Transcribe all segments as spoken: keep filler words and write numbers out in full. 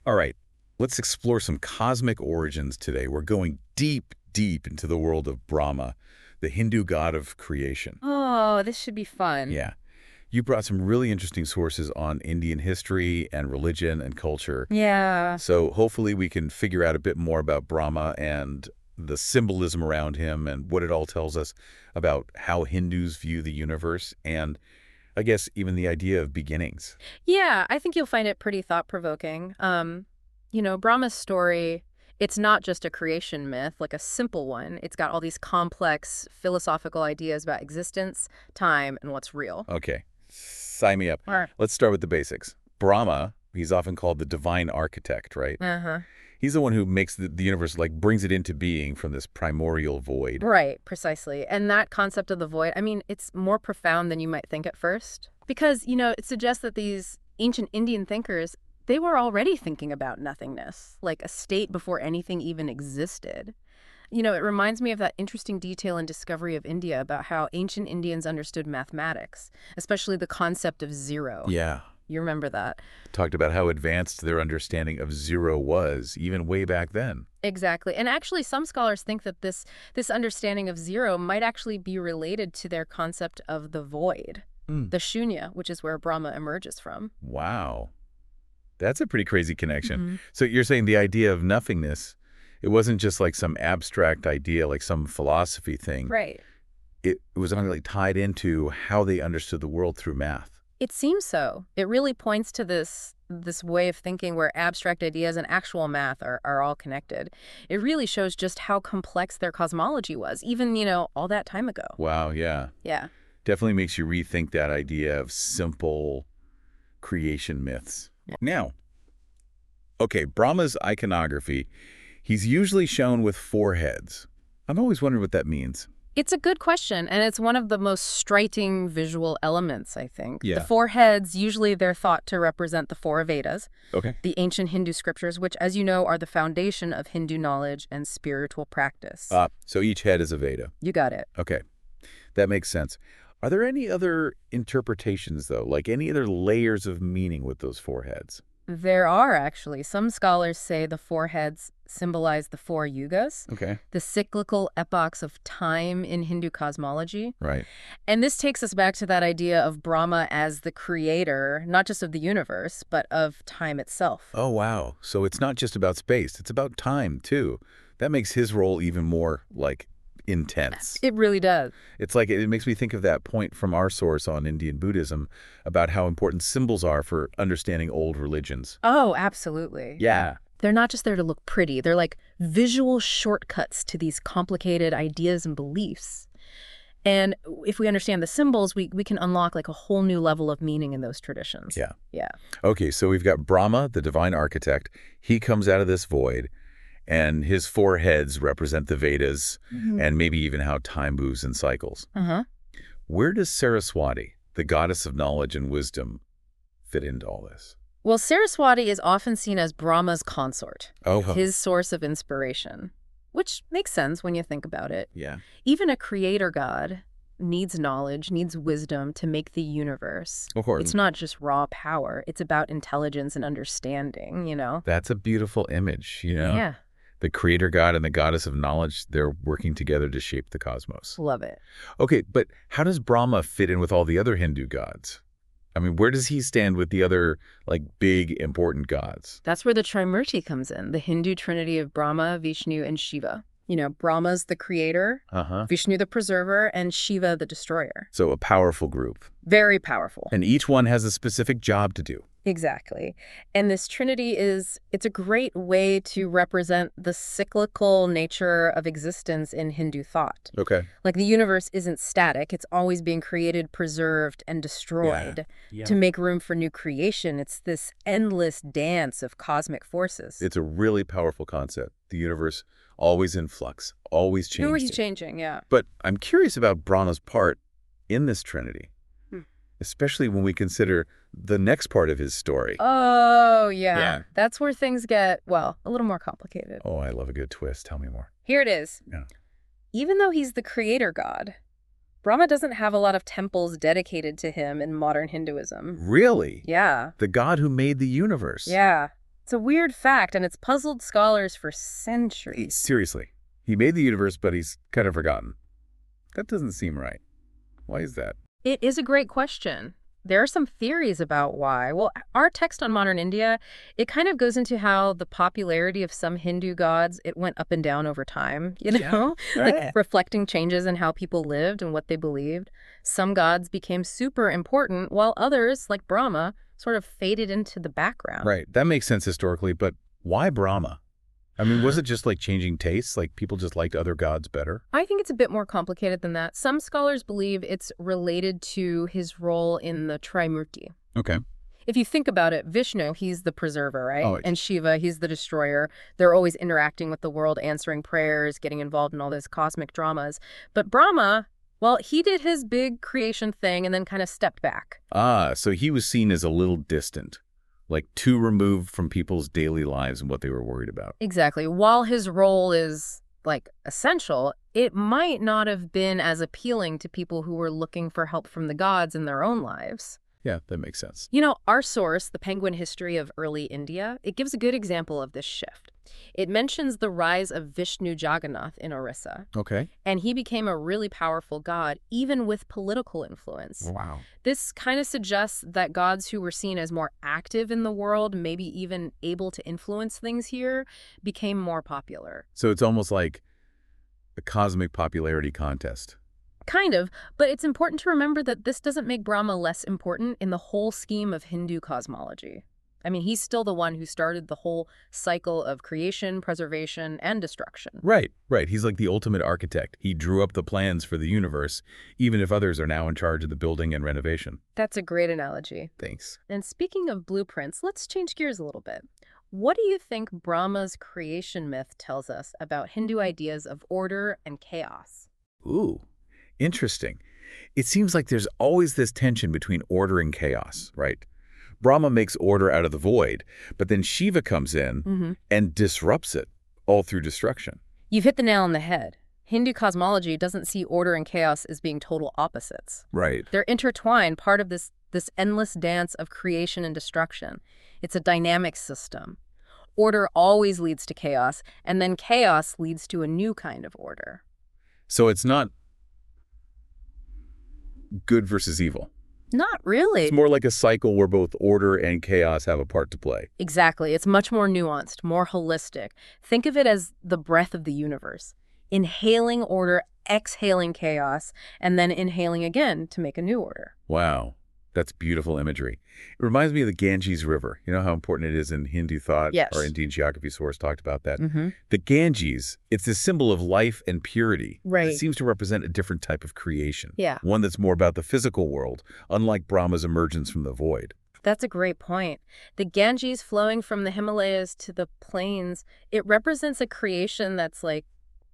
All right, let's explore some cosmic origins today. We're going deep, deep into the world of Brahma, the Hindu god of creation. Oh, this should be fun. Yeah, you brought some really interesting sources on Indian history and religion and culture. Yeah. So hopefully we can figure out a bit more about Brahma and the symbolism around him and what it all tells us about how Hindus view the universe and I guess even the idea of beginnings. Yeah, I think you'll find it pretty thought-provoking. Um, you know, Brahma's story, it's not just a creation myth, like a simple one. It's got all these complex philosophical ideas about existence, time, and what's real. Okay, sign me up. All right. Let's start with the basics. Brahma, he's often called the divine architect, right? Uh-huh. He's the one who makes the, the universe, like brings it into being from this primordial void. Right, precisely. And that concept of the void, I mean, it's more profound than you might think at first. Because, you know, it suggests that these ancient Indian thinkers, they were already thinking about nothingness, like a state before anything even existed. You know, it reminds me of that interesting detail in Discovery of India about how ancient Indians understood mathematics, especially the concept of zero. Yeah. You remember that? Talked about how advanced their understanding of zero was, even way back then. Exactly. And actually, some scholars think that this this understanding of zero might actually be related to their concept of the void, Mm. the shunya, which is where Brahma emerges from. Wow. That's a pretty crazy connection. Hmm. So you're saying the idea of nothingness, it wasn't just like some abstract idea, like some philosophy thing. Right. It, it was really tied into how they understood the world through math. It seems so. It really points to this this way of thinking where abstract ideas and actual math are, are all connected. It really shows just how complex their cosmology was, even, you know, all that time ago. Wow, yeah. Yeah. Definitely makes you rethink that idea of simple creation myths. Now, okay, Brahma's iconography, he's usually shown with four heads. I've always wondered what that means. It's a good question, and it's one of the most striking visual elements, I think. Yeah. The four heads, usually they're thought to represent the four Vedas, Okay. the ancient Hindu scriptures, which, as you know, are the foundation of Hindu knowledge and spiritual practice. Uh, so each head is a Veda. You got it. Okay, that makes sense. Are there any other interpretations, though, like any other layers of meaning with those four heads? There are, actually. Some scholars say the four heads symbolize the four yugas, Okay, the cyclical epochs of time in Hindu cosmology. right. And this takes us back to that idea of Brahma as the creator, not just of the universe, but of time itself. Oh, wow. So it's not just about space, it's about time, too. That makes his role even more, like, intense. It really does. It's like it makes me think of that point from our source on Indian Buddhism about how important symbols are for understanding old religions. Oh, absolutely. Yeah. They're not just there to look pretty. They're like visual shortcuts to these complicated ideas and beliefs. And if we understand the symbols, we, we can unlock like a whole new level of meaning in those traditions. Yeah. Yeah. Okay, so we've got Brahma, the divine architect. He comes out of this void, and his four heads represent the Vedas and maybe even how time moves in cycles. Uh-huh. Where does Saraswati, the goddess of knowledge and wisdom, fit into all this? Well, Saraswati is often seen as Brahma's consort, Oh, his source of inspiration, which makes sense when you think about it. yeah. Even a creator god needs knowledge, needs wisdom to make the universe. Of course. It's not just raw power. It's about intelligence and understanding, you know? That's a beautiful image, you know? Yeah, The creator god and the goddess of knowledge, they're working together to shape the cosmos. love it. Okay, but how does Brahma fit in with all the other Hindu gods? I mean, where does he stand with the other, like, big, important gods? That's where the Trimurti comes in, the Hindu trinity of Brahma, Vishnu, and Shiva. You know, Brahma's the creator, Uh-huh. Vishnu the preserver, and Shiva the destroyer. So a powerful group. Very powerful. And each one has a specific job to do. Exactly. And this trinity is, it's a great way to represent the cyclical nature of existence in Hindu thought. Okay. Like the universe isn't static. It's always being created, preserved, and destroyed. Yeah. To make room for new creation, it's this endless dance of cosmic forces. It's a really powerful concept. The universe always in flux, always changing. Always changing, yeah. But I'm curious about Brahma's part in this trinity, Hmm. especially when we consider the next part of his story. Oh, yeah. Yeah. That's where things get, well, a little more complicated. Oh, I love a good twist. Tell me more. Here it is. Yeah. Even though he's the creator god, Brahma doesn't have a lot of temples dedicated to him in modern Hinduism. Really? Yeah. The god who made the universe? Yeah. It's a weird fact, and it's puzzled scholars for centuries. Seriously. He made the universe, but he's kind of forgotten. That doesn't seem right. Why is that? It is a great question. There are some theories about why. Well, our text on modern India, it kind of goes into how the popularity of some Hindu gods, it went up and down over time, you know? Yeah. Like Right. reflecting changes in how people lived and what they believed. Some gods became super important, while others, like Brahma, sort of faded into the background. Right. That makes sense historically, but why Brahma? I mean, was it just like changing tastes? Like people just liked other gods better? I think it's a bit more complicated than that. Some scholars believe it's related to his role in the Trimurti. Okay. If you think about it, Vishnu, he's the preserver, right? Oh, it- And Shiva, he's the destroyer. They're always interacting with the world, answering prayers, getting involved in all those cosmic dramas. But Brahma, well, he did his big creation thing and then kind of stepped back. Ah, so he was seen as a little distant, like too removed from people's daily lives and what they were worried about. Exactly. While his role is, like, essential, it might not have been as appealing to people who were looking for help from the gods in their own lives. Yeah, that makes sense. You know, our source, The Penguin History of Early India, it gives a good example of this shift. It mentions the rise of Vishnu Jagannath in Orissa, Okay. and he became a really powerful god, even with political influence. Wow. This kind of suggests that gods who were seen as more active in the world, maybe even able to influence things here, became more popular. So it's almost like a cosmic popularity contest. Kind of, but it's important to remember that this doesn't make Brahma less important in the whole scheme of Hindu cosmology. I mean, he's still the one who started the whole cycle of creation, preservation, and destruction. Right, right. He's like the ultimate architect. He drew up the plans for the universe, even if others are now in charge of the building and renovation. That's a great analogy. Thanks. And speaking of blueprints, let's change gears a little bit. What do you think Brahma's creation myth tells us about Hindu ideas of order and chaos? Ooh, interesting. It seems like there's always this tension between order and chaos, right? Brahma makes order out of the void, but then Shiva comes in Mm-hmm. and disrupts it, all through destruction. You've hit the nail on the head. Hindu cosmology doesn't see order and chaos as being total opposites. Right. They're intertwined, part of this, this endless dance of creation and destruction. It's a dynamic system. Order always leads to chaos, and then chaos leads to a new kind of order. So it's not good versus evil. Not really. It's more like a cycle where both order and chaos have a part to play. Exactly. It's much more nuanced, more holistic. Think of it as the breath of the universe. Inhaling order, exhaling chaos, and then inhaling again to make a new order. Wow. That's beautiful imagery. It reminds me of the Ganges River. You know how important it is in Hindu thought? Yes. Our Indian geography source talked about that. Mm-hmm. The Ganges, it's a symbol of life and purity. Right. It seems to represent a different type of creation. Yeah. One that's more about the physical world, unlike Brahma's emergence from the void. That's a great point. The Ganges flowing from the Himalayas to the plains, it represents a creation that's like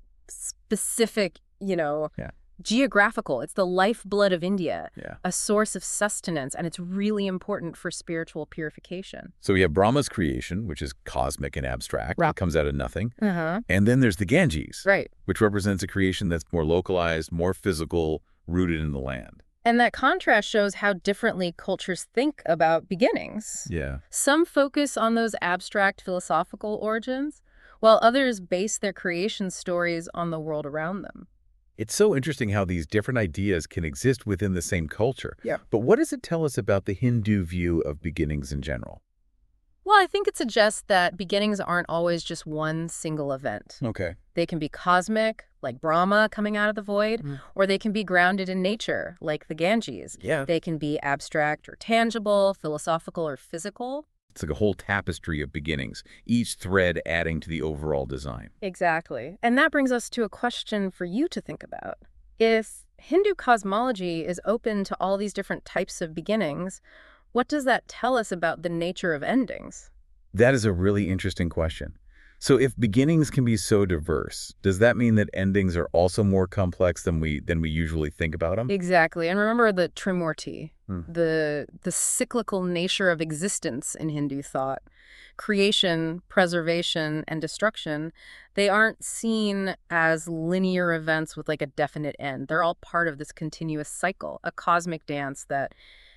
specific, you know, Yeah. geographical. It's the lifeblood of India, Yeah. a source of sustenance, and it's really important for spiritual purification. So we have Brahma's creation, which is cosmic and abstract. Right. It comes out of nothing. Uh-huh. And then there's the Ganges, Right. which represents a creation that's more localized, more physical, rooted in the land. And that contrast shows how differently cultures think about beginnings. Yeah. Some focus on those abstract philosophical origins, while others base their creation stories on the world around them. It's so interesting how these different ideas can exist within the same culture. Yeah. But what does it tell us about the Hindu view of beginnings in general? Well, I think it suggests that beginnings aren't always just one single event. Okay. They can be cosmic, like Brahma coming out of the void, Mm. or they can be grounded in nature, like the Ganges. Yeah. They can be abstract or tangible, philosophical or physical. It's like a whole tapestry of beginnings, each thread adding to the overall design. Exactly. And that brings us to a question for you to think about. If Hindu cosmology is open to all these different types of beginnings, what does that tell us about the nature of endings? That is a really interesting question. So if beginnings can be so diverse, does that mean that endings are also more complex than we than we usually think about them? Exactly. And remember the Trimurti, Hmm. the the cyclical nature of existence in Hindu thought. Creation, preservation, and destruction, they aren't seen as linear events with like a definite end. They're all part of this continuous cycle, a cosmic dance that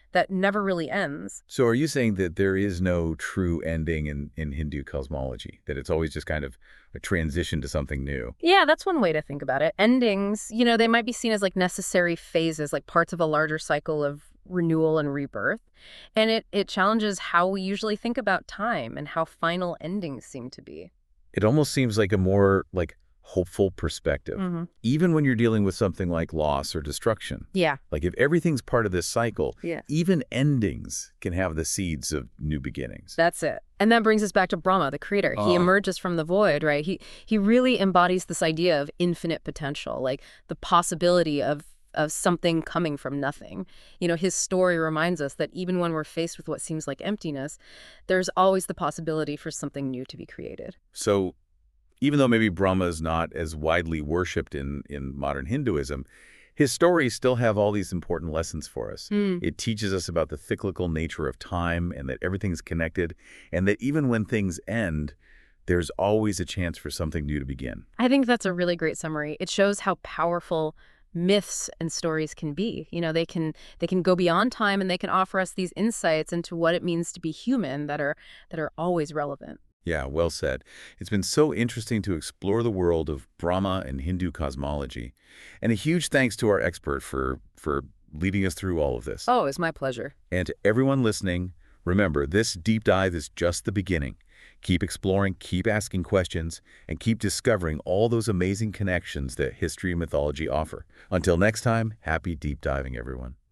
that never really ends. So are you saying that there is no true ending in, in Hindu cosmology, that it's always just kind of a transition to something new? Yeah, that's one way to think about it. Endings, you know, they might be seen as like necessary phases, like parts of a larger cycle of renewal and rebirth. And it, it challenges how we usually think about time and how final endings seem to be. It almost seems like a more like hopeful perspective, Mm-hmm. even when you're dealing with something like loss or destruction. Yeah. Like if everything's part of this cycle, Yeah. even endings can have the seeds of new beginnings. That's it. And that brings us back to Brahma, the creator. He Ah. emerges from the void, right? He he really embodies this idea of infinite potential, like the possibility of of something coming from nothing. You know, his story reminds us that even when we're faced with what seems like emptiness, there's always the possibility for something new to be created. So even though maybe Brahma is not as widely worshipped in, in modern Hinduism, his stories still have all these important lessons for us. Mm. It teaches us about the cyclical nature of time and that everything's connected, and that even when things end, there's always a chance for something new to begin. I think that's a really great summary. It shows how powerful myths and stories can be. You know, they can they can go beyond time, and they can offer us these insights into what it means to be human that are that are always relevant. Yeah, well said. It's been so interesting to explore the world of Brahma and Hindu cosmology. And a huge thanks to our expert for, for leading us through all of this. Oh, it's my pleasure. And to everyone listening, remember, this deep dive is just the beginning. Keep exploring, keep asking questions, and keep discovering all those amazing connections that history and mythology offer. Until next time, happy deep diving, everyone.